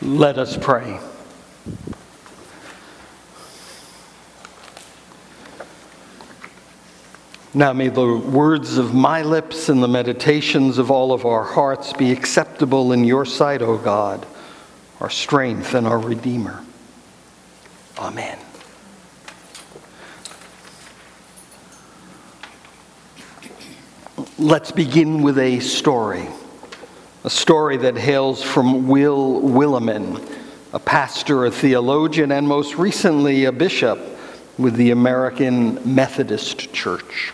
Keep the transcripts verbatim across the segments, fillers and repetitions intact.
Let us pray. Now may the words of my lips and the meditations of all of our hearts be acceptable in your sight, O God, our strength and our Redeemer. Amen. Let's begin with a story. A story that hails from Will Willimon, a pastor, a theologian, and most recently a bishop with the American Methodist Church.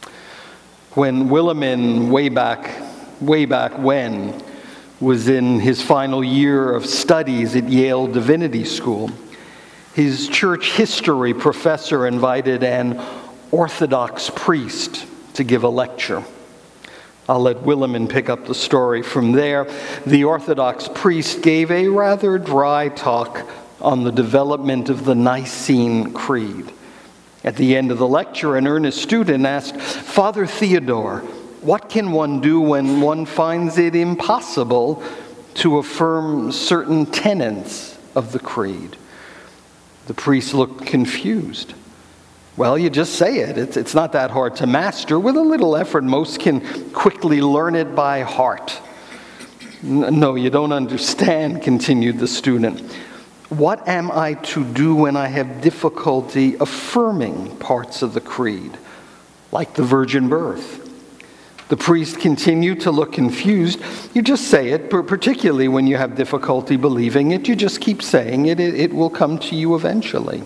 When Willimon, way back, way back when, was in his final year of studies at Yale Divinity School, his church history professor invited an Orthodox priest to give a lecture. I'll let Willimon pick up the story from there. The Orthodox priest gave a rather dry talk on the development of the Nicene Creed. At the end of the lecture, an earnest student asked, "Father Theodore, what can one do when one finds it impossible to affirm certain tenets of the creed?" The priest looked confused. "Well, you just say it. It's, it's not that hard to master. With a little effort, most can quickly learn it by heart." "No, you don't understand," continued the student. "What am I to do when I have difficulty affirming parts of the creed, like the virgin birth?" The priest continued to look confused. "You just say it, particularly when you have difficulty believing it. You just keep saying it. It, it will come to you eventually."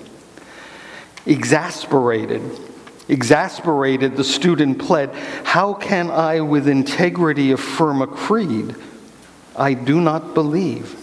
Exasperated, exasperated, the student pled, "How can I with integrity affirm a creed I do not believe?"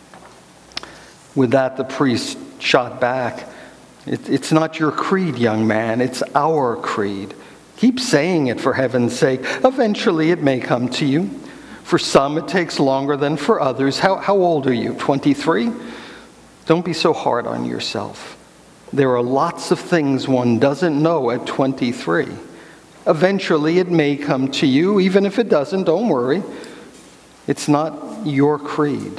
With that, the priest shot back, it, "It's not your creed, young man. It's our creed. Keep saying it, for heaven's sake. Eventually it may come to you. For some, it takes longer than for others. How, how old are you, twenty-three? Don't be so hard on yourself. There are lots of things one doesn't know at twenty-three. Eventually it may come to you. Even if it doesn't, don't worry. It's not your creed."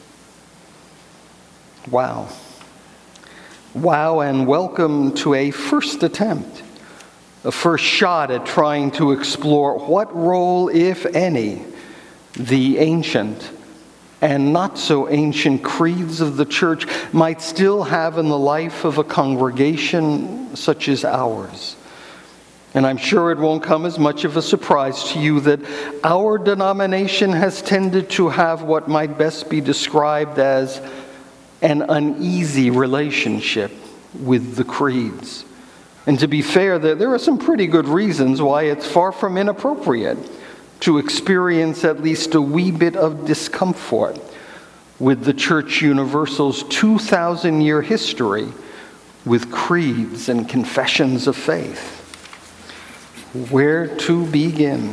Wow. Wow, and welcome to a first attempt, a first shot at trying to explore what role, if any, the ancient and not so ancient creeds of the church might still have in the life of a congregation such as ours. And I'm sure it won't come as much of a surprise to you that our denomination has tended to have what might best be described as an uneasy relationship with the creeds. And to be fair, there, there are some pretty good reasons why it's far from inappropriate to experience at least a wee bit of discomfort with the Church Universal's two thousand year history with creeds and confessions of faith. Where to begin?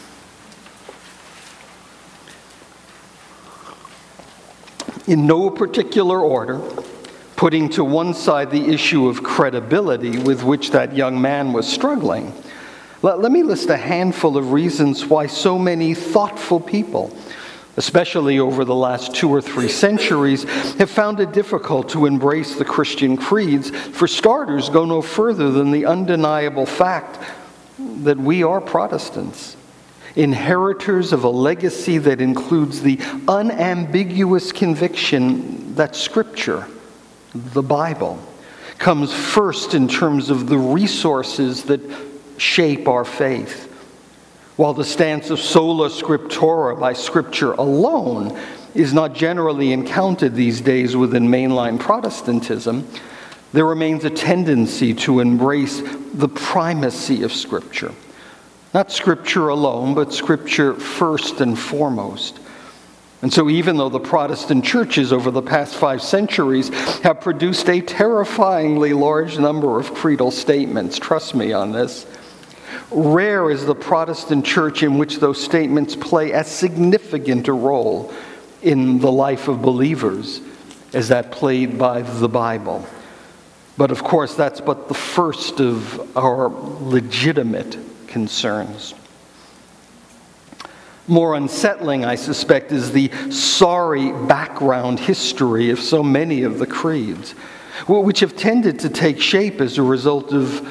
In no particular order, putting to one side the issue of credibility with which that young man was struggling, let, let me list a handful of reasons why so many thoughtful people, especially over the last two or three centuries, have found it difficult to embrace the Christian creeds. For starters, go no further than the undeniable fact that we are Protestants, inheritors of a legacy that includes the unambiguous conviction that Scripture, the Bible, comes first in terms of the resources that shape our faith. While the stance of sola scriptura, by Scripture alone, is not generally encountered these days within mainline Protestantism, there remains a tendency to embrace the primacy of Scripture. Not Scripture alone, but Scripture first and foremost. And so even though the Protestant churches over the past five centuries have produced a terrifyingly large number of creedal statements, trust me on this, rare is the Protestant church in which those statements play as significant a role in the life of believers as that played by the Bible. But of course, that's but the first of our legitimate concerns. More unsettling, I suspect, is the sorry background history of so many of the creeds, which have tended to take shape as a result of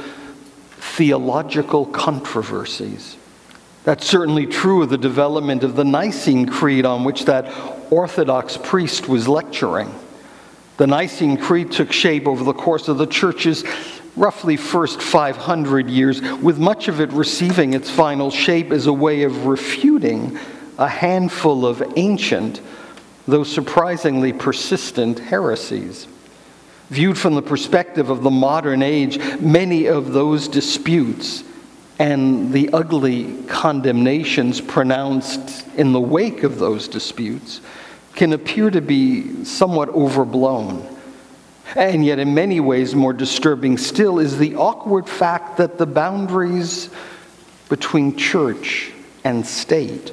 theological controversies. That's certainly true of the development of the Nicene Creed, on which that Orthodox priest was lecturing. The Nicene Creed took shape over the course of the Church's roughly first five hundred years, with much of it receiving its final shape as a way of refuting a handful of ancient, though surprisingly persistent, heresies. Viewed from the perspective of the modern age, many of those disputes and the ugly condemnations pronounced in the wake of those disputes can appear to be somewhat overblown. And yet, in many ways, more disturbing still is the awkward fact that the boundaries between church and state,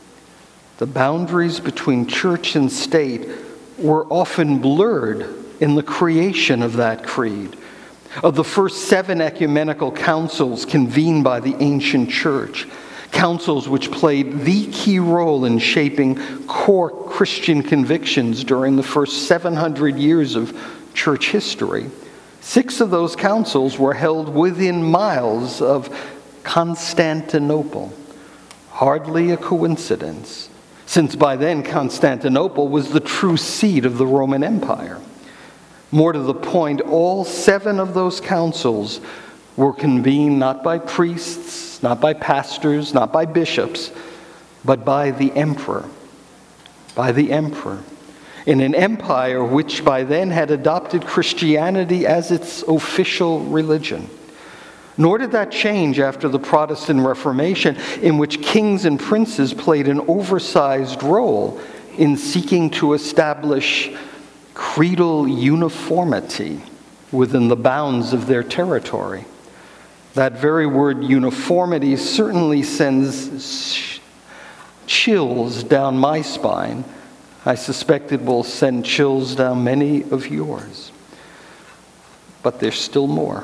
the boundaries between church and state were often blurred in the creation of that creed. Of the first seven ecumenical councils convened by the ancient church, councils which played the key role in shaping core Christian convictions during the first seven hundred years of church history, six of those councils were held within miles of Constantinople. Hardly a coincidence, since by then Constantinople was the true seat of the Roman Empire. More to the point, all seven of those councils were convened not by priests, not by pastors, not by bishops, but by the emperor. By the emperor. In an empire which by then had adopted Christianity as its official religion. Nor did that change after the Protestant Reformation, in which kings and princes played an oversized role in seeking to establish creedal uniformity within the bounds of their territory. That very word uniformity certainly sends chills down my spine. I suspect it will send chills down many of yours. But there's still more.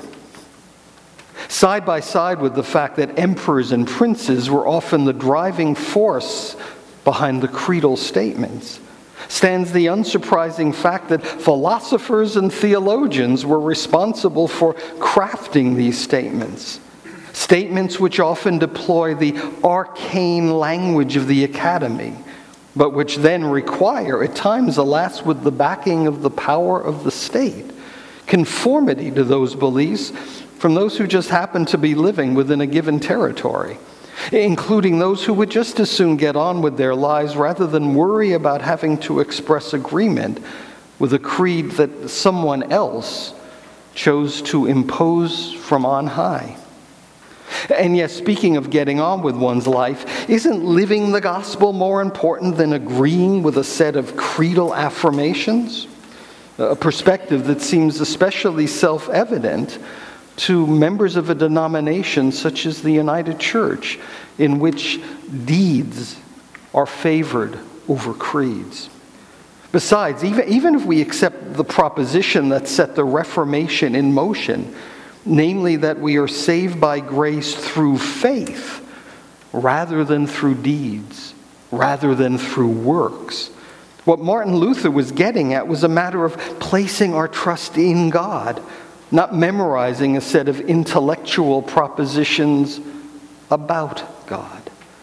Side by side with the fact that emperors and princes were often the driving force behind the creedal statements, stands the unsurprising fact that philosophers and theologians were responsible for crafting these statements. Statements which often deploy the arcane language of the academy, but which then require, at times, alas, with the backing of the power of the state, conformity to those beliefs from those who just happen to be living within a given territory, including those who would just as soon get on with their lives rather than worry about having to express agreement with a creed that someone else chose to impose from on high. And yes, speaking of getting on with one's life, isn't living the gospel more important than agreeing with a set of creedal affirmations? A perspective that seems especially self-evident to members of a denomination such as the United Church, in which deeds are favored over creeds. Besides, even, even if we accept the proposition that set the Reformation in motion, namely that we are saved by grace through faith rather than through deeds, rather than through works, what Martin Luther was getting at was a matter of placing our trust in God, not memorizing a set of intellectual propositions about God.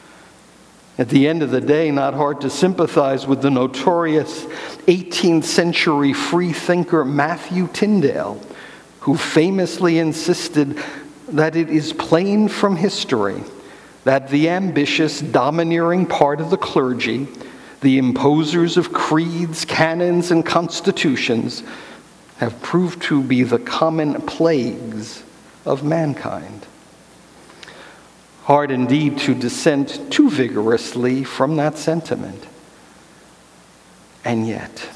At the end of the day, not hard to sympathize with the notorious eighteenth century free thinker Matthew Tyndale, who famously insisted that it is plain from history that the ambitious, domineering part of the clergy, the imposers of creeds, canons, and constitutions, have proved to be the common plagues of mankind. Hard indeed to dissent too vigorously from that sentiment. And yet,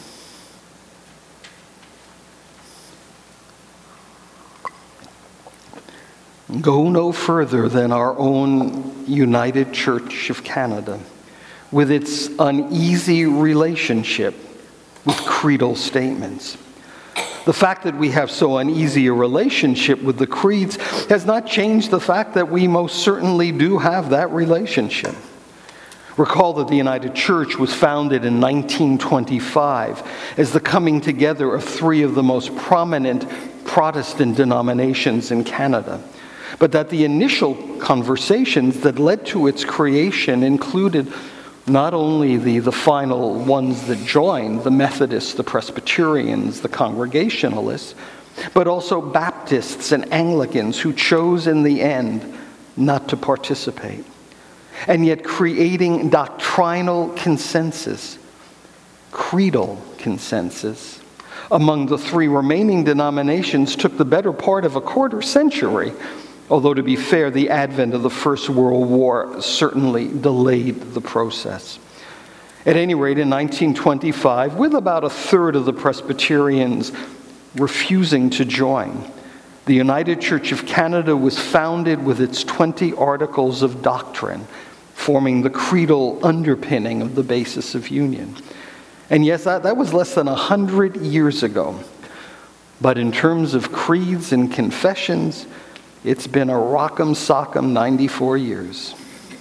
go no further than our own United Church of Canada, with its uneasy relationship with creedal statements. The fact that we have so uneasy a relationship with the creeds has not changed the fact that we most certainly do have that relationship. Recall that the United Church was founded in nineteen twenty-five as the coming together of three of the most prominent Protestant denominations in Canada, but that the initial conversations that led to its creation included not only the, the final ones that joined, the Methodists, the Presbyterians, the Congregationalists, but also Baptists and Anglicans who chose in the end not to participate. And yet creating doctrinal consensus, creedal consensus, among the three remaining denominations took the better part of a quarter century, although to be fair, the advent of the First World War certainly delayed the process. At any rate, in nineteen twenty-five, with about a third of the Presbyterians refusing to join, the United Church of Canada was founded with its twenty articles of doctrine, forming the creedal underpinning of the basis of union. And yes, that, that was less than a hundred years ago. But in terms of creeds and confessions, it's been a rock'em sock'em ninety-four years.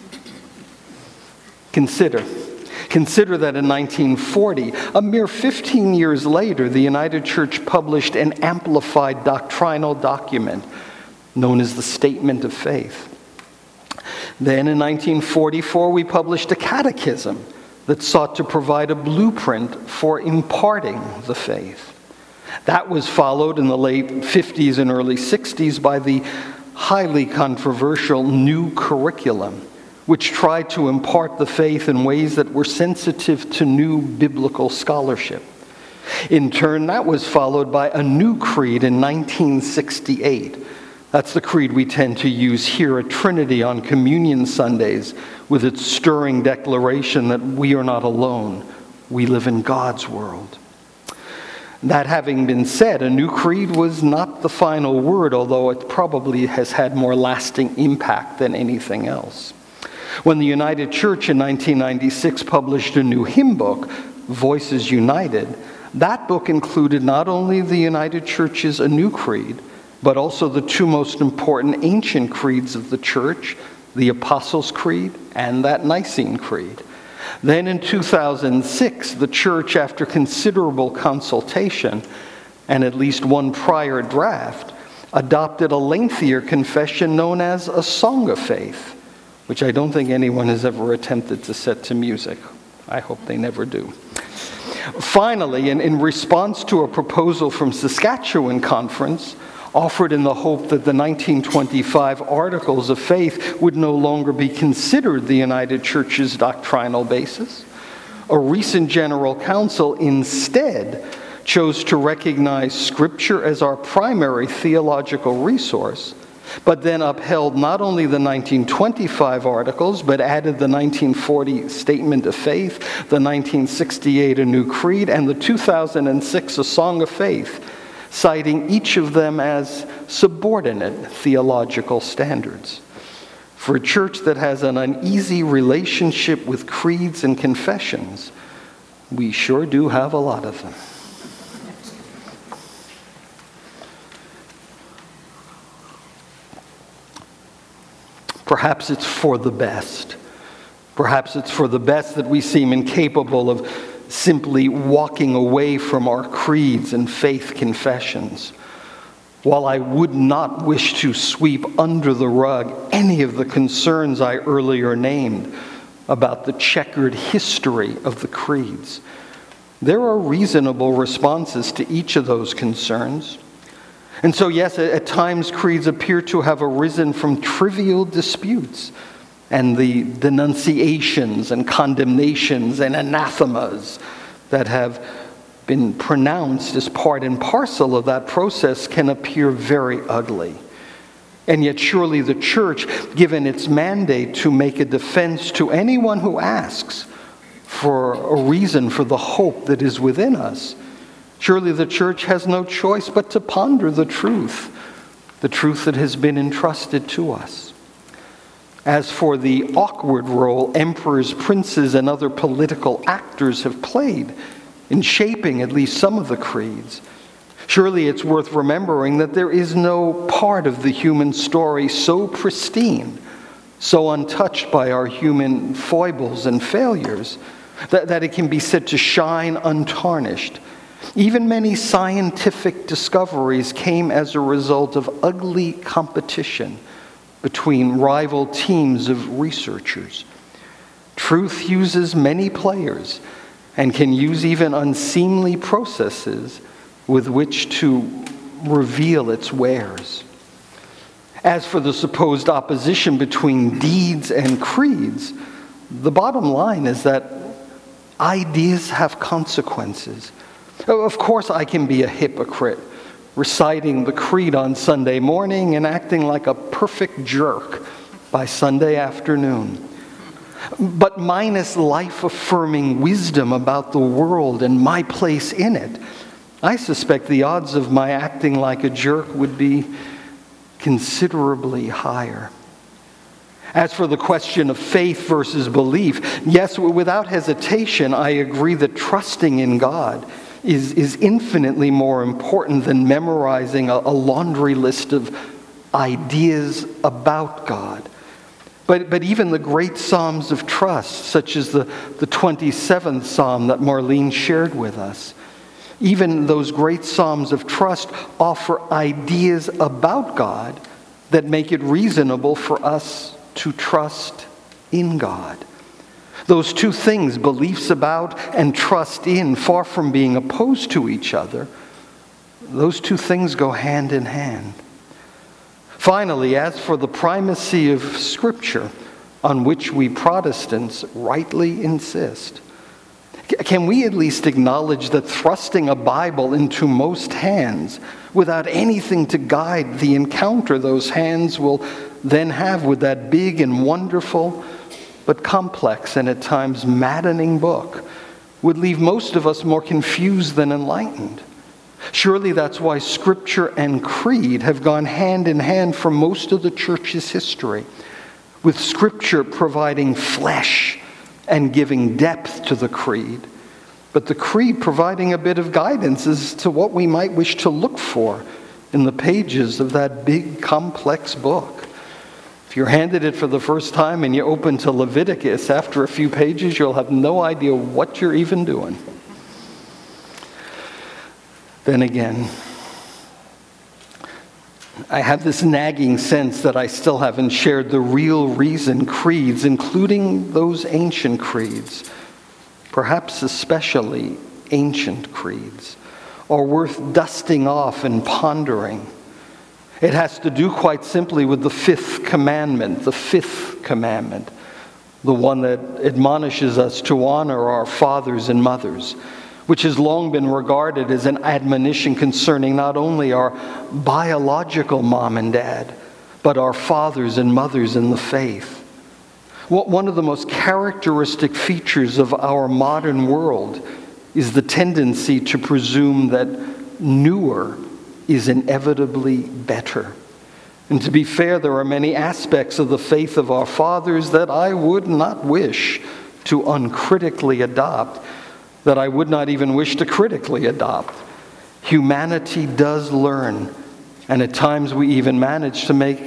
Consider, consider that in nineteen forty, a mere fifteen years later, the United Church published an amplified doctrinal document known as the Statement of Faith. Then in nineteen forty-four, we published a catechism that sought to provide a blueprint for imparting the faith. That was followed in the late fifties and early sixties by the highly controversial new curriculum, which tried to impart the faith in ways that were sensitive to new biblical scholarship. In turn, that was followed by a new creed in nineteen sixty-eight. That's the creed we tend to use here at Trinity on Communion Sundays, with its stirring declaration that we are not alone, we live in God's world. That having been said, a new creed was not the final word, although it probably has had more lasting impact than anything else. When the United Church in nineteen ninety-six published a new hymn book, Voices United, that book included not only the United Church's A New Creed, but also the two most important ancient creeds of the Church, the Apostles' Creed and that Nicene Creed. Then in two thousand six, the Church, after considerable consultation and at least one prior draft, adopted a lengthier confession known as a Song of Faith, which I don't think anyone has ever attempted to set to music. I hope they never do. Finally, in, in response to a proposal from Saskatchewan Conference, offered in the hope that the nineteen twenty-five Articles of Faith would no longer be considered the United Church's doctrinal basis, a recent General Council instead chose to recognize Scripture as our primary theological resource, but then upheld not only the nineteen twenty-five Articles, but added the nineteen forty Statement of Faith, the nineteen sixty-eight A New Creed, and the two thousand six A Song of Faith, citing each of them as subordinate theological standards. For a church that has an uneasy relationship with creeds and confessions, we sure do have a lot of them. Perhaps it's for the best. Perhaps it's for the best that we seem incapable of simply walking away from our creeds and faith confessions. While I would not wish to sweep under the rug any of the concerns I earlier named about the checkered history of the creeds, there are reasonable responses to each of those concerns. And so, yes, at times creeds appear to have arisen from trivial disputes and the denunciations and condemnations and anathemas that have been pronounced as part and parcel of that process can appear very ugly. And yet surely the church, given its mandate to make a defense to anyone who asks for a reason for the hope that is within us, surely the church has no choice but to ponder the truth, the truth that has been entrusted to us. As for the awkward role emperors, princes, and other political actors have played in shaping at least some of the creeds, surely it's worth remembering that there is no part of the human story so pristine, so untouched by our human foibles and failures, that, that it can be said to shine untarnished. Even many scientific discoveries came as a result of ugly competition between rival teams of researchers. Truth uses many players and can use even unseemly processes with which to reveal its wares. As for the supposed opposition between deeds and creeds, the bottom line is that ideas have consequences. Of course, I can be a hypocrite, reciting the creed on Sunday morning and acting like a perfect jerk by Sunday afternoon. But minus life-affirming wisdom about the world and my place in it, I suspect the odds of my acting like a jerk would be considerably higher. As for the question of faith versus belief, yes, without hesitation, I agree that trusting in God is, is infinitely more important than memorizing a, a laundry list of ideas about God. But, but even the great Psalms of trust, such as the, the twenty-seventh Psalm that Marlene shared with us, even those great Psalms of trust offer ideas about God that make it reasonable for us to trust in God. Those two things, beliefs about and trust in, far from being opposed to each other, those two things go hand in hand. Finally, as for the primacy of Scripture, on which we Protestants rightly insist, can we at least acknowledge that thrusting a Bible into most hands without anything to guide the encounter those hands will then have with that big and wonderful but complex and at times maddening book would leave most of us more confused than enlightened? Surely that's why Scripture and creed have gone hand in hand for most of the church's history, with Scripture providing flesh and giving depth to the creed, but the creed providing a bit of guidance as to what we might wish to look for in the pages of that big, complex book. If you're handed it for the first time and you open to Leviticus, after a few pages, you'll have no idea what you're even doing. Then again, I have this nagging sense that I still haven't shared the real reason creeds, including those ancient creeds, perhaps especially ancient creeds, are worth dusting off and pondering. It has to do quite simply with the fifth commandment, the fifth commandment, the one that admonishes us to honor our fathers and mothers, which has long been regarded as an admonition concerning not only our biological mom and dad, but our fathers and mothers in the faith. One of the most characteristic features of our modern world is the tendency to presume that newer is inevitably better. And to be fair, there are many aspects of the faith of our fathers that I would not wish to uncritically adopt, that I would not even wish to critically adopt. Humanity does learn, and at times we even manage to make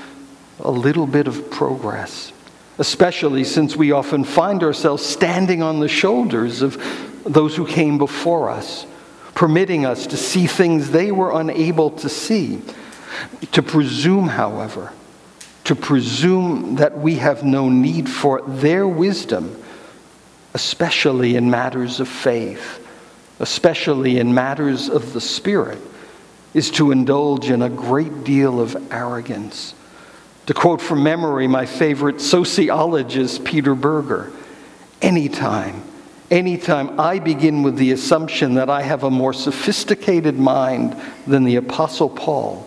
a little bit of progress, especially since we often find ourselves standing on the shoulders of those who came before us, permitting us to see things they were unable to see. To presume, however, to presume that we have no need for their wisdom, especially in matters of faith, especially in matters of the Spirit, is to indulge in a great deal of arrogance. To quote from memory my favorite sociologist, Peter Berger, anytime, anytime I begin with the assumption that I have a more sophisticated mind than the Apostle Paul,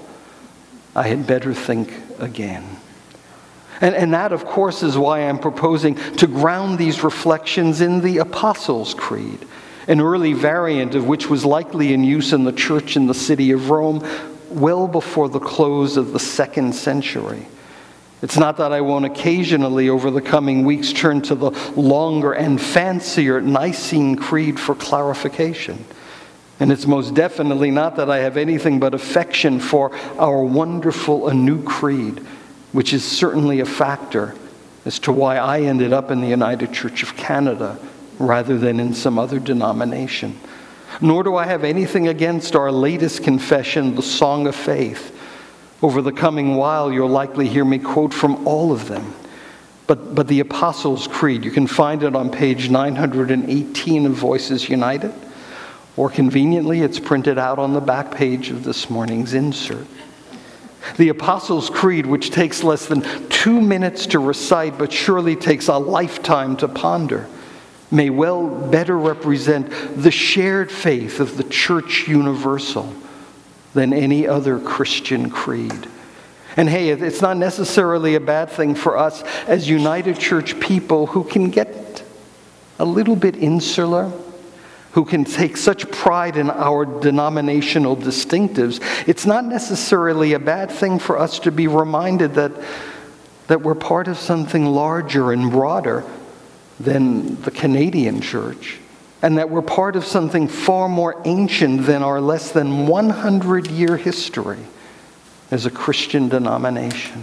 I had better think again. And, and that, of course, is why I'm proposing to ground these reflections in the Apostles' Creed, an early variant of which was likely in use in the church in the city of Rome well before the close of the second century. It's not that I won't occasionally, over the coming weeks, turn to the longer and fancier Nicene Creed for clarification. And it's most definitely not that I have anything but affection for our wonderful anew creed, which is certainly a factor as to why I ended up in the United Church of Canada rather than in some other denomination. Nor do I have anything against our latest confession, the Song of Faith. Over the coming while, you'll likely hear me quote from all of them. But, but the Apostles' Creed, you can find it on page nine hundred eighteen of Voices United, or conveniently, it's printed out on the back page of this morning's insert. The Apostles' Creed, which takes less than two minutes to recite, but surely takes a lifetime to ponder, may well better represent the shared faith of the Church Universal than any other Christian creed. And hey, it's not necessarily a bad thing for us as United Church people who can get a little bit insular, who can take such pride in our denominational distinctives. It's not necessarily a bad thing for us to be reminded that, that we're part of something larger and broader than the Canadian Church, and that we're part of something far more ancient than our less than one hundred year history as a Christian denomination.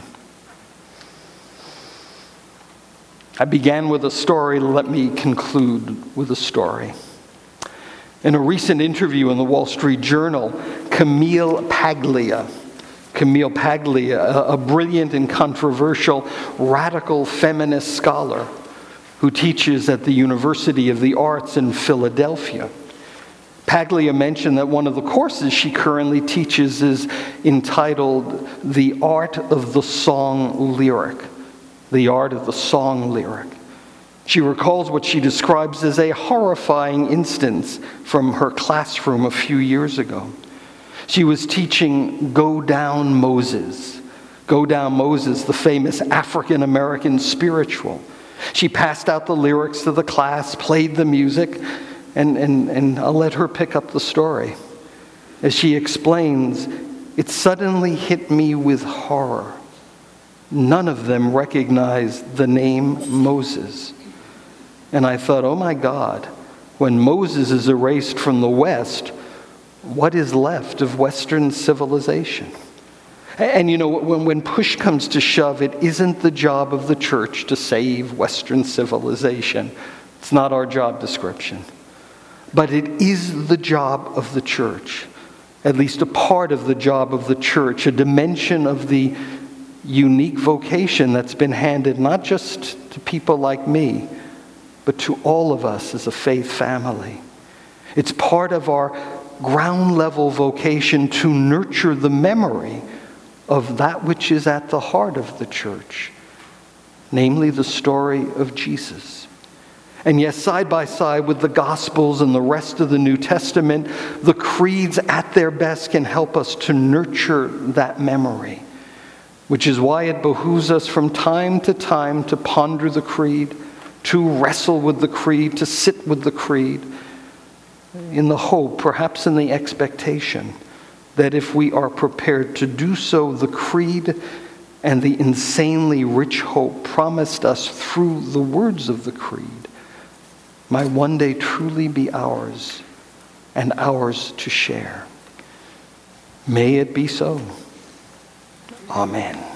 I began with a story. Let me conclude with a story. In a recent interview in the Wall Street Journal, Camille Paglia, Camille Paglia, a, a brilliant and controversial radical feminist scholar who teaches at the University of the Arts in Philadelphia. Paglia mentioned that one of the courses she currently teaches is entitled The Art of the Song Lyric. The Art of the Song Lyric. She recalls what she describes as a horrifying instance from her classroom a few years ago. She was teaching Go Down Moses. Go Down Moses, the famous African-American spiritual. She passed out the lyrics to the class, played the music, and, and, and I'll let her pick up the story. As she explains, it suddenly hit me with horror. None of them recognized the name Moses. And I thought, oh my God, when Moses is erased from the West, what is left of Western civilization? And you know, when, when push comes to shove, it isn't the job of the church to save Western civilization. It's not our job description. But it is the job of the church, at least a part of the job of the church, a dimension of the unique vocation that's been handed not just to people like me, but to all of us as a faith family. It's part of our ground level vocation to nurture the memory of that which is at the heart of the church, namely the story of Jesus. And yes, side by side with the Gospels and the rest of the New Testament, the creeds at their best can help us to nurture that memory, which is why it behooves us from time to time to ponder the creed, to wrestle with the creed, to sit with the creed, in the hope, perhaps in the expectation, that if we are prepared to do so, the creed and the insanely rich hope promised us through the words of the creed might one day truly be ours and ours to share. May it be so. Amen.